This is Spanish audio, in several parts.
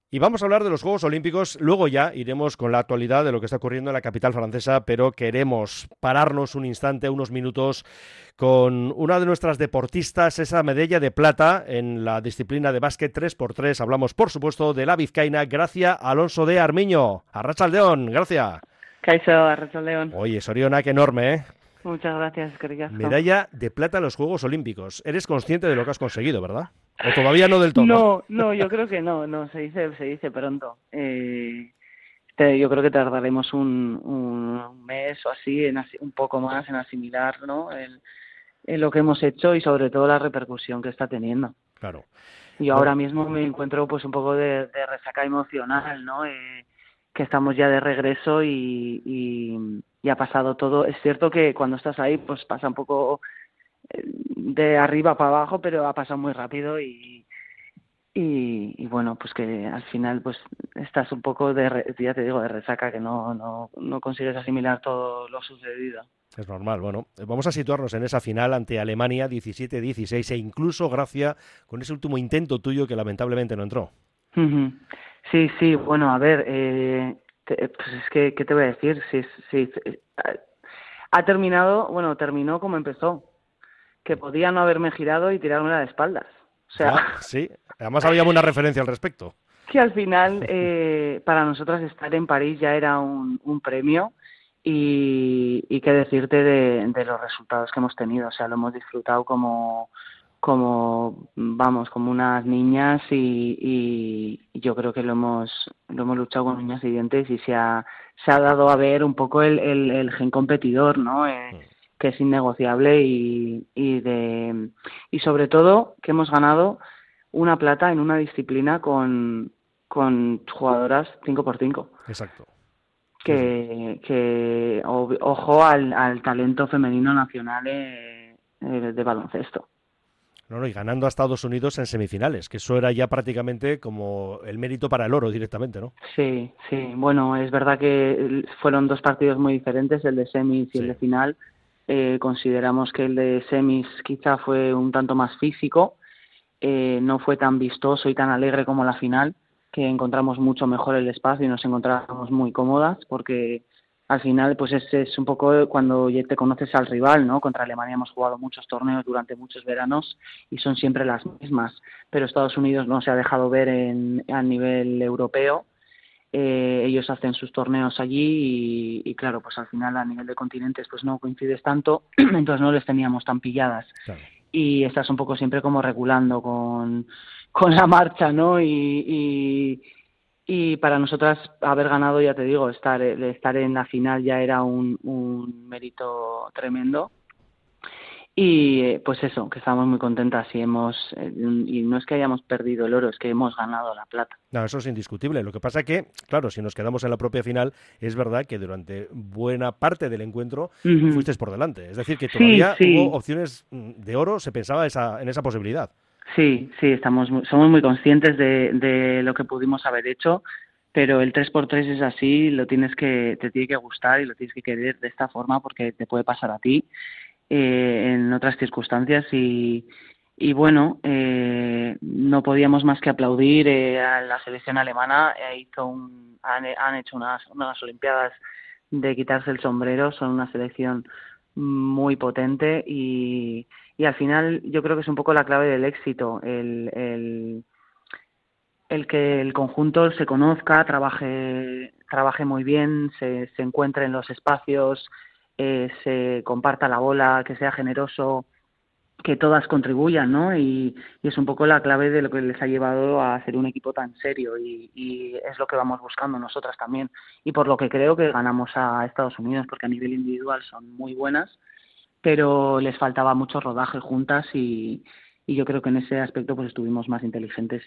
Y vamos a hablar de los Juegos Olímpicos, luego ya iremos con la actualidad de lo que está ocurriendo en la capital francesa, pero queremos pararnos un instante, unos minutos, con una de nuestras deportistas, esa medalla de plata en la disciplina de básquet 3x3. Hablamos, por supuesto, de la vizcaína Gracia Alonso de Armiño. Arratsaldeon, Gracia. Kaixo, Arratsaldeon. Oye, sorionak enorme, ¿eh? Muchas gracias, eskerrik asko. Medalla de plata en los Juegos Olímpicos. Eres consciente de lo que has conseguido, ¿verdad? O todavía no del todo. No, yo creo que no, se dice pronto. Yo creo que tardaremos un mes o así, un poco más en asimilar, ¿no? En lo que hemos hecho y sobre todo la repercusión que está teniendo. Claro. Yo ahora mismo me encuentro pues un poco de resaca emocional, ¿no? Que estamos ya de regreso y ha pasado todo. Es cierto que cuando estás ahí pues pasa un poco de arriba para abajo, pero ha pasado muy rápido y bueno, pues que al final pues estás un poco ya te digo, de resaca, que no consigues asimilar todo lo sucedido. Es normal. Bueno, vamos a situarnos en esa final ante Alemania 17-16 e incluso Gracia con ese último intento tuyo que lamentablemente no entró. Sí, bueno, a ver, pues es que, ¿qué te voy a decir? Sí, terminó como empezó, que podía no haberme girado y tirármela de espaldas. O sea, sí, además había buena referencia al respecto. Que al final, para nosotras estar en París ya era un premio y qué decirte de los resultados que hemos tenido. O sea, lo hemos disfrutado como unas niñas y yo creo que lo hemos luchado con uñas y dientes y se ha dado a ver un poco el gen competidor, ¿no? Que es innegociable y sobre todo que hemos ganado una plata en una disciplina con jugadoras 5x5. Exacto. Ojo al talento femenino nacional de baloncesto. No, y ganando a Estados Unidos en semifinales, que eso era ya prácticamente como el mérito para el oro directamente, ¿no? Sí, bueno, es verdad que fueron dos partidos muy diferentes, el de semis y el de final. Consideramos que el de semis quizá fue un tanto más físico, no fue tan vistoso y tan alegre como la final, que encontramos mucho mejor el espacio y nos encontrábamos muy cómodas, porque al final pues es un poco cuando ya te conoces al rival, ¿no? Contra Alemania hemos jugado muchos torneos durante muchos veranos y son siempre las mismas, pero Estados Unidos no se ha dejado ver a nivel europeo. Ellos hacen sus torneos allí y claro, pues al final a nivel de continentes pues no coincides tanto, entonces no les teníamos tan pilladas. Claro. Y estás un poco siempre como regulando con la marcha, ¿no? Y para nosotras haber ganado, ya te digo, estar en la final ya era un mérito tremendo. Y pues eso, que estamos muy contentas y y no es que hayamos perdido el oro, es que hemos ganado la plata. No, eso es indiscutible. Lo que pasa que, claro, si nos quedamos en la propia final, es verdad que durante buena parte del encuentro fuisteis por delante. Es decir, que todavía hubo opciones de oro, se pensaba en esa posibilidad. Sí, somos muy conscientes de lo que pudimos haber hecho, pero el 3x3 es así, te tiene que gustar y lo tienes que querer de esta forma porque te puede pasar a ti en otras circunstancias y bueno, no podíamos más que aplaudir a la selección alemana. Han hecho unas Olimpiadas de quitarse el sombrero, son una selección muy potente y al final yo creo que es un poco la clave del éxito, el que el conjunto se conozca, trabaje muy bien, se encuentre en los espacios, se comparta la bola, que sea generoso, que todas contribuyan, ¿no? Y es un poco la clave de lo que les ha llevado a ser un equipo tan serio y es lo que vamos buscando nosotras también. Y por lo que creo que ganamos a Estados Unidos, porque a nivel individual son muy buenas, pero les faltaba mucho rodaje juntas y yo creo que en ese aspecto pues estuvimos más inteligentes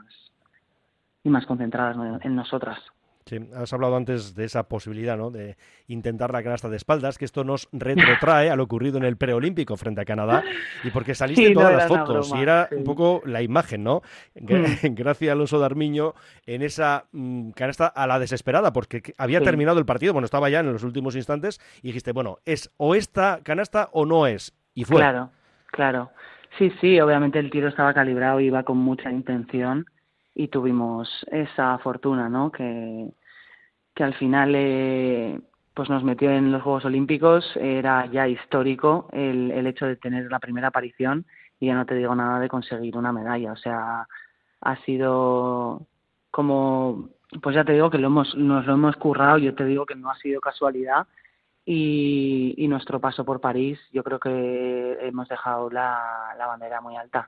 y más concentradas, ¿no?, en nosotras. Sí, has hablado antes de esa posibilidad, ¿no?, de intentar la canasta de espaldas, que esto nos retrotrae a lo ocurrido en el preolímpico frente a Canadá, y porque saliste en todas las fotos, y era un poco la imagen, ¿no? Gracia Alonso de Armiño en esa canasta a la desesperada, porque había terminado el partido, bueno, estaba ya en los últimos instantes, y dijiste, bueno, es o esta canasta o no es, y fue. Claro. Sí, obviamente el tiro estaba calibrado, iba con mucha intención, y tuvimos esa fortuna, ¿no? Que al final pues nos metió en los Juegos Olímpicos. Era ya histórico el hecho de tener la primera aparición, y ya no te digo nada de conseguir una medalla. O sea, ha sido como, pues ya te digo que nos lo hemos currado. Yo te digo que no ha sido casualidad, y nuestro paso por París, yo creo que hemos dejado la bandera muy alta.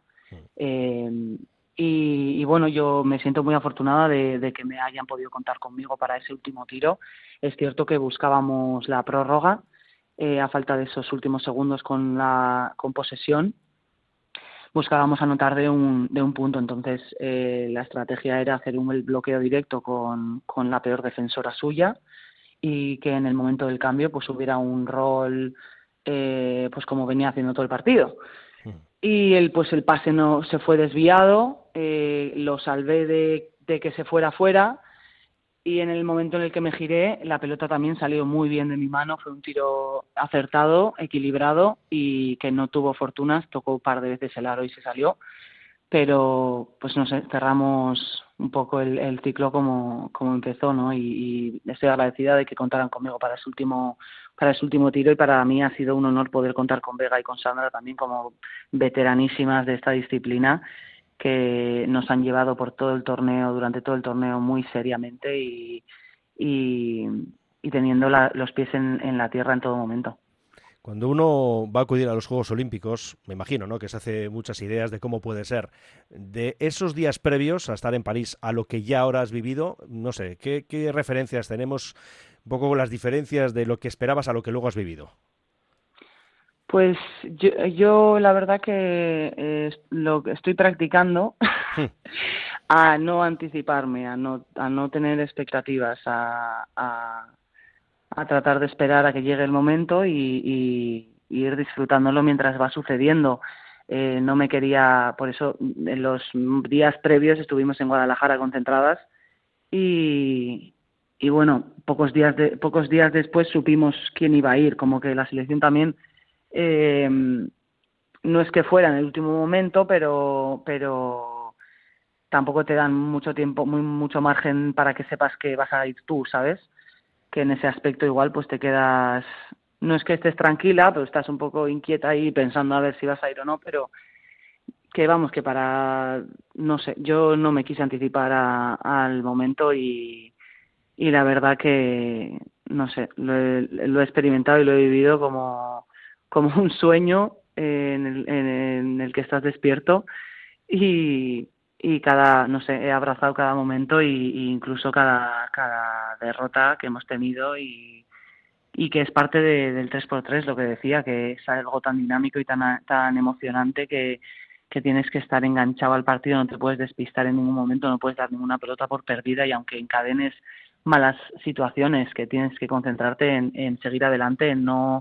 Y bueno, yo me siento muy afortunada de que me hayan podido contar conmigo para ese último tiro. Es cierto que buscábamos la prórroga a falta de esos últimos segundos con posesión. Buscábamos anotar de un punto. Entonces la estrategia era hacer el bloqueo directo con la peor defensora suya, y que en el momento del cambio pues hubiera un rol pues como venía haciendo todo el partido. Y el pase no se fue desviado, lo salvé de que se fuera fuera, y en el momento en el que me giré, la pelota también salió muy bien de mi mano. Fue un tiro acertado, equilibrado, y que no tuvo fortunas. Tocó un par de veces el aro y se salió, pero pues no sé, cerramos un poco el ciclo como empezó, ¿no? Y estoy agradecida de que contaran conmigo para ese último tiro, y para mí ha sido un honor poder contar con Vega y con Sandra también como veteranísimas de esta disciplina, que nos han llevado por todo el torneo, durante todo el torneo, muy seriamente, y teniendo los pies en la tierra en todo momento. Cuando uno va a acudir a los Juegos Olímpicos, me imagino, ¿no?, que se hace muchas ideas de cómo puede ser. De esos días previos a estar en París a lo que ya ahora has vivido, no sé, ¿qué referencias tenemos? Un poco las diferencias de lo que esperabas a lo que luego has vivido. Pues yo la verdad que lo que estoy practicando a no anticiparme, a no tener expectativas, a tratar de esperar a que llegue el momento y ir disfrutándolo mientras va sucediendo. No me quería, por eso en los días previos estuvimos en Guadalajara concentradas, y bueno, pocos días después supimos quién iba a ir. Como que la selección también no es que fuera en el último momento, pero tampoco te dan mucho tiempo, mucho margen para que sepas que vas a ir tú, ¿sabes? Que en ese aspecto igual pues te quedas, no es que estés tranquila, pero estás un poco inquieta ahí pensando a ver si vas a ir o no. Pero que vamos, que no sé, yo no me quise anticipar al momento, y la verdad que, no sé, lo he experimentado y lo he vivido como un sueño en el que estás despierto, y no sé, he abrazado cada momento, y incluso cada derrota que hemos tenido, y que es parte del 3x3, lo que decía, que es algo tan dinámico y tan emocionante que tienes que estar enganchado al partido, no te puedes despistar en ningún momento, no puedes dar ninguna pelota por perdida, y aunque encadenes malas situaciones, que tienes que concentrarte en seguir adelante, en no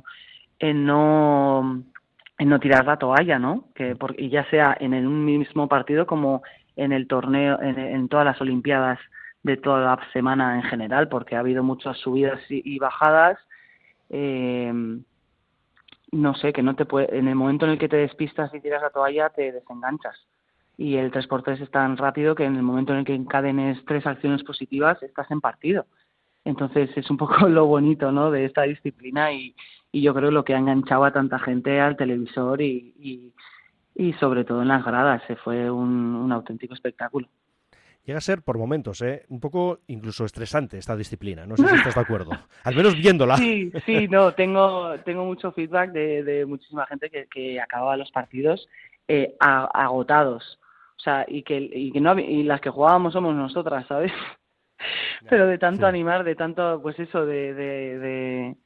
tirar la toalla, ¿no? Y ya sea en un mismo partido como en el torneo, en todas las Olimpiadas de toda la semana en general, porque ha habido muchas subidas y bajadas. No sé, que no te puede, en el momento en el que te despistas y tiras la toalla te desenganchas, y el 3x3 es tan rápido que en el momento en el que encadenes 3 acciones positivas estás en partido. Entonces es un poco lo bonito, ¿no?, de esta disciplina, y yo creo lo que ha enganchado a tanta gente al televisor, y sobre todo en las gradas. Fue un auténtico espectáculo. Llega a ser, por momentos, un poco incluso estresante esta disciplina. No sé si estás de acuerdo. Al menos viéndola. Sí, no, tengo mucho feedback de muchísima gente que acababa los partidos agotados. O sea, y que no, y las que jugábamos somos nosotras, ¿sabes? Pero de tanto animar, de tanto, pues eso, del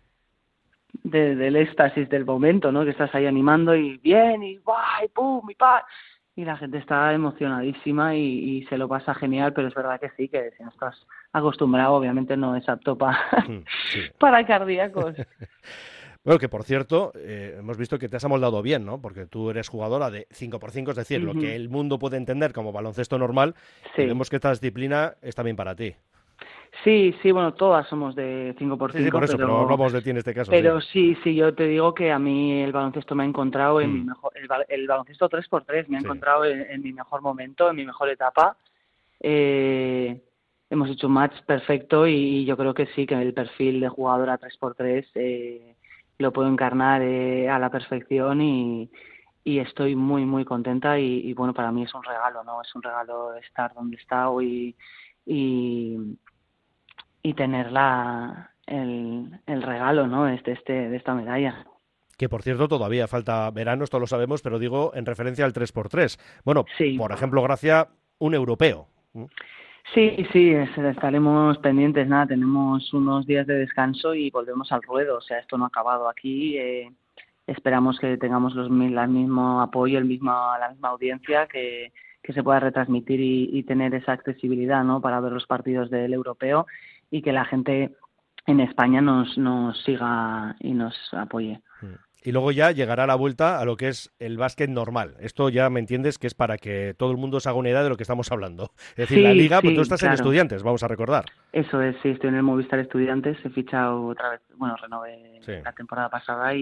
éxtasis del momento, ¿no? Que estás ahí animando, y bien, y ¡guay! ¡Pum! Y ¡pa! Y la gente está emocionadísima, y se lo pasa genial. Pero es verdad que sí, que si no estás acostumbrado, obviamente no es apto para cardíacos. Bueno, que por cierto, hemos visto que te has amoldado bien, ¿no? Porque tú eres jugadora de 5x5, es decir, lo que el mundo puede entender como baloncesto normal, y vemos que esta disciplina es también para ti. Sí, bueno, todas somos de 5x5. Sí, por eso, pero hablamos de ti en este caso. Pero sí, yo te digo que a mí el baloncesto me ha encontrado en mi mejor, el baloncesto 3x3 me ha encontrado en mi mejor momento, en mi mejor etapa, hemos hecho un match perfecto y yo creo que sí, que el perfil de jugadora 3x3 lo puedo encarnar a la perfección y estoy muy, muy contenta y bueno, para mí es un regalo, ¿no? Es un regalo estar donde está hoy y, y tener el regalo, ¿no? De esta medalla. Que por cierto todavía falta verano, esto lo sabemos, pero digo en referencia al 3x3. Bueno, Sí. por ejemplo, Gracia, un europeo. Sí, sí, estaremos pendientes, nada, tenemos unos días de descanso y volvemos al ruedo, o sea, esto no ha acabado aquí, esperamos que tengamos el mismo apoyo, la misma audiencia, que se pueda retransmitir y tener esa accesibilidad, ¿no?, para ver los partidos del europeo y que la gente en España nos siga y nos apoye. Y luego ya llegará la vuelta a lo que es el básquet normal. Esto ya me entiendes que es para que todo el mundo se haga una idea de lo que estamos hablando. Es decir, la Sí, liga, pues tú sí, estás en claro. Estudiantes, vamos a recordar. Eso es, sí, estoy en el Movistar Estudiantes, he fichado otra vez, bueno, renové Sí. la temporada pasada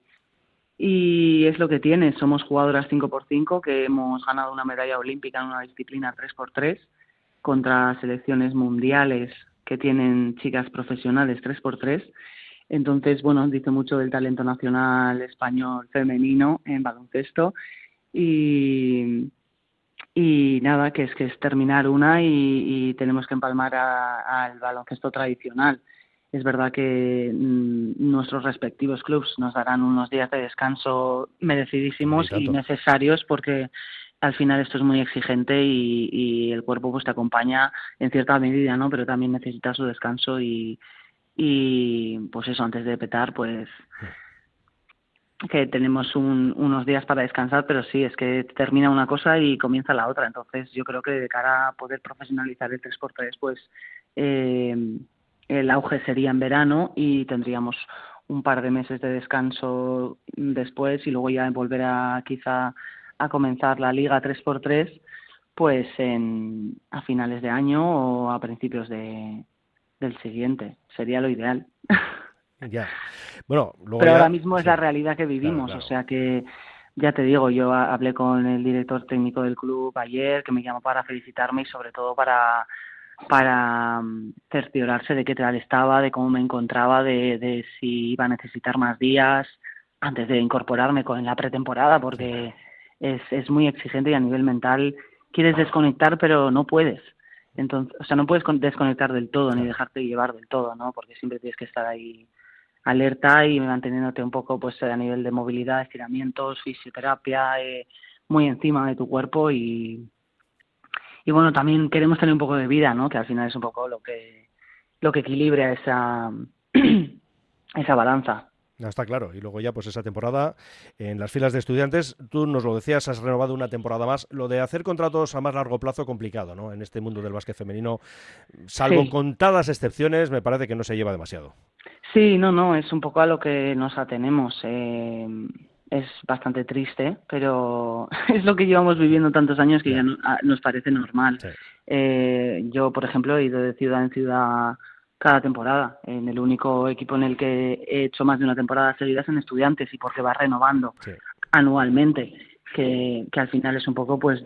y es lo que tiene, somos jugadoras 5x5 que hemos ganado una medalla olímpica en una disciplina 3x3 contra selecciones mundiales que tienen chicas profesionales 3x3. Entonces, bueno, dice mucho del talento nacional español femenino en baloncesto y, y nada, que es terminar una y tenemos que empalmar al baloncesto tradicional. Es verdad que nuestros respectivos clubs nos darán unos días de descanso Hombre, y merecidísimos y tanto. necesarios porque al final esto es muy exigente y el cuerpo pues te acompaña en cierta medida, ¿no? Pero también necesita su descanso y pues eso, antes de petar, pues que tenemos unos días para descansar, pero sí, es que termina una cosa y comienza la otra. Entonces, yo creo que de cara a poder profesionalizar el 3x3, pues el auge sería en verano y tendríamos un par de meses de descanso después y luego ya volver a quizá a comenzar la liga 3x3 pues a finales de año o a principios del siguiente. Sería lo ideal. Ya. Bueno, luego Pero ahora ya, mismo es sí, la realidad que claro, vivimos, o claro. sea que ya te digo, yo hablé con el director técnico del club ayer, que me llamó para felicitarme y sobre todo para cerciorarse de qué tal estaba, de cómo me encontraba, de si iba a necesitar más días antes de incorporarme en la pretemporada, Sí. porque es muy exigente y a nivel mental quieres desconectar, pero no puedes. Entonces, o sea, no puedes desconectar del todo ni Claro. dejarte llevar del todo, ¿no? Porque siempre tienes que estar ahí alerta y manteniéndote un poco pues a nivel de movilidad, estiramientos, fisioterapia, muy encima de tu cuerpo y bueno, también queremos tener un poco de vida, ¿no? Que al final es un poco lo que equilibra esa balanza. Ya está claro. Y luego ya, pues esa temporada en las filas de Estudiantes, tú nos lo decías, has renovado una temporada más. Lo de hacer contratos a más largo plazo, complicado, ¿no? En este mundo del básquet femenino, salvo Sí, contadas excepciones, me parece que no se lleva demasiado. sí, no, es un poco a lo que nos atenemos. Es bastante triste, pero es lo que llevamos viviendo tantos años que ya Ya, nos parece normal. sí, Yo, por ejemplo, he ido de ciudad en ciudad cada temporada. En el único equipo en el que he hecho más de una temporada seguida es en Estudiantes y porque vas renovando sí. anualmente, que al final es un poco pues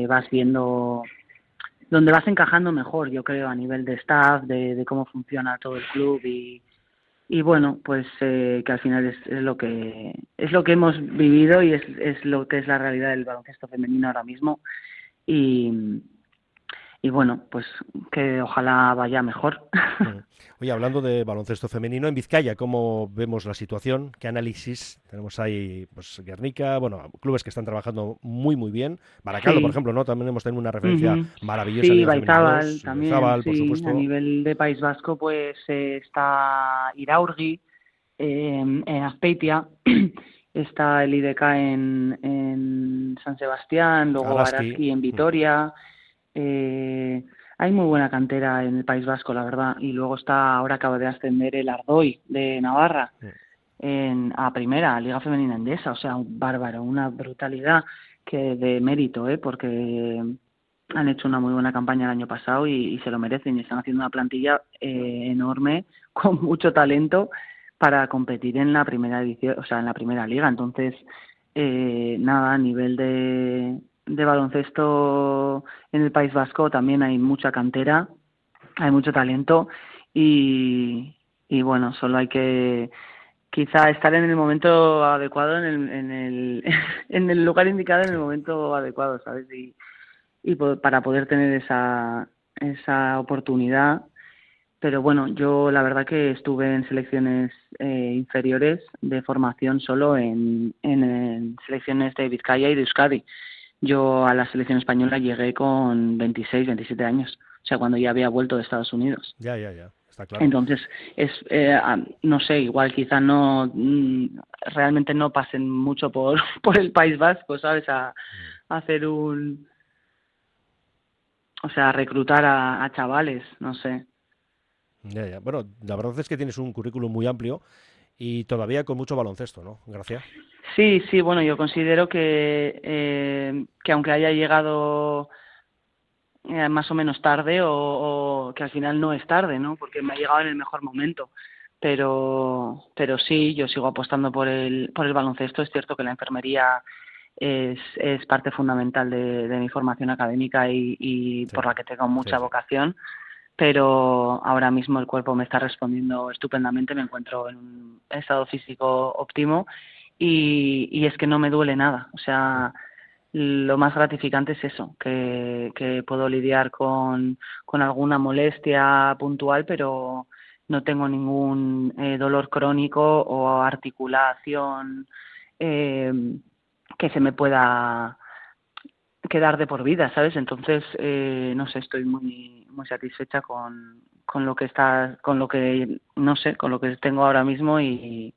donde vas encajando mejor, yo creo, a nivel de staff, de cómo funciona todo el club y bueno, pues que al final es lo que hemos vivido y es lo que es la realidad del baloncesto femenino ahora mismo y, y bueno, pues que ojalá vaya mejor. Mm. Oye, hablando de baloncesto femenino, en Vizcaya, ¿cómo vemos la situación? ¿Qué análisis? Tenemos ahí, pues, Guernica, bueno, clubes que están trabajando muy, muy bien. Baracaldo, por Sí. ejemplo, ¿no? También hemos tenido una referencia Ujú. maravillosa a Sí, nivel femenino Baizábal 2, también, Zabal, por sí, a supuesto. nivel de País Vasco pues está Iraurgi, en Azpeitia, está el IDK en San Sebastián, luego Araski. Araski en Vitoria, eh, hay muy buena cantera en el País Vasco, la verdad, y luego ahora acaba de ascender el Ardoy de Navarra a primera, a Liga Femenina Endesa, o sea, un bárbaro, una brutalidad que de mérito, porque han hecho una muy buena campaña el año pasado y se lo merecen y están haciendo una plantilla enorme con mucho talento para competir en la primera edición, o sea, en la primera liga. Entonces, nada, a nivel de baloncesto en el País Vasco también hay mucha cantera, hay mucho talento y bueno, solo hay que quizá estar en el momento adecuado, en el lugar indicado, en el momento adecuado, ¿sabes? Para poder tener esa oportunidad. Pero bueno, yo la verdad que estuve en selecciones inferiores de formación solo en selecciones de Vizcaya y de Euskadi. Yo a la selección española llegué con 26, 27 años, o sea, cuando ya había vuelto de Estados Unidos. Ya, está claro. Entonces, no sé, igual quizá realmente no pasen mucho por el País Vasco, ¿sabes? A hacer o sea, a reclutar a chavales, no sé. Ya. Bueno, la verdad es que tienes un currículum muy amplio y todavía con mucho baloncesto, ¿no, Gracia? Sí, bueno, yo considero que aunque haya llegado más o menos tarde o que al final no es tarde, ¿no? Porque me ha llegado en el mejor momento. Pero sí, yo sigo apostando por el baloncesto. Es cierto que la enfermería es parte fundamental de mi formación académica y sí, por la que tengo mucha vocación. Pero ahora mismo el cuerpo me está respondiendo estupendamente, me encuentro en un estado físico óptimo y es que no me duele nada. O sea, lo más gratificante es eso, que puedo lidiar con alguna molestia puntual, pero no tengo ningún dolor crónico o articulación que se me pueda quedar de por vida, ¿sabes? Entonces, no sé, estoy muy satisfecha con lo que no sé, con lo que tengo ahora mismo y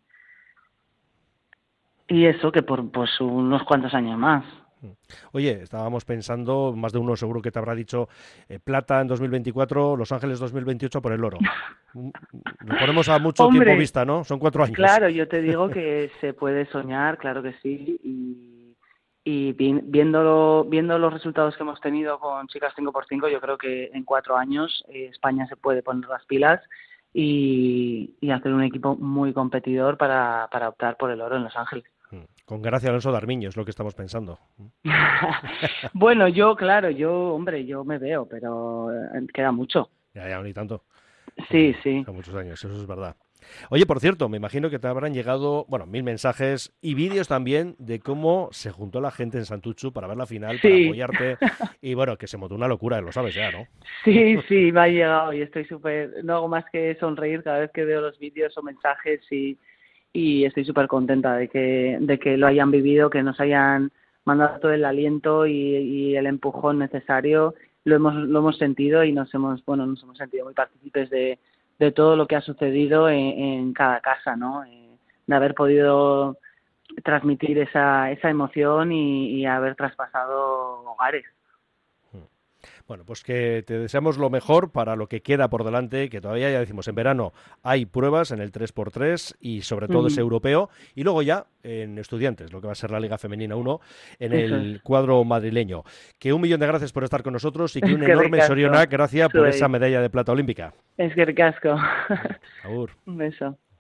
eso que por pues unos cuantos años más. Oye, estábamos pensando, más de uno seguro que te habrá dicho plata en 2024, Los Ángeles 2028 por el oro. Lo ponemos a mucho tiempo vista, ¿no? Son 4 años. Claro, yo te digo que se puede soñar, claro que sí, y viendo los resultados que hemos tenido con chicas 5x5, yo creo que en 4 años España se puede poner las pilas y hacer un equipo muy competidor para optar por el oro en Los Ángeles. Con Gracia Alonso Darmiño es lo que estamos pensando. Bueno, yo me veo, pero queda mucho. Ya, ni tanto. Sí. Son muchos años, eso es verdad. Oye, por cierto, me imagino que te habrán llegado, 1000 mensajes y vídeos también de cómo se juntó la gente en Santuchu para ver la final, para apoyarte. Y bueno, que se montó una locura, lo sabes ya, ¿no? Sí, me ha llegado y estoy no hago más que sonreír cada vez que veo los vídeos o mensajes y estoy súper contenta de que lo hayan vivido, que nos hayan mandado todo el aliento y el empujón necesario. Lo hemos sentido y nos hemos sentido muy partícipes de todo lo que ha sucedido en cada casa, ¿no? De haber podido transmitir esa emoción y haber traspasado hogares. Bueno, pues que te deseamos lo mejor para lo que queda por delante, que todavía ya decimos, en verano hay pruebas en el 3x3 y sobre todo es europeo, y luego ya en estudiantes, lo que va a ser la Liga Femenina 1 en el cuadro madrileño. Que 1.000.000 de gracias por estar con nosotros y que un enorme sorionak, gracias por esa medalla de plata olímpica. Es que ricasco. Agur. Un beso.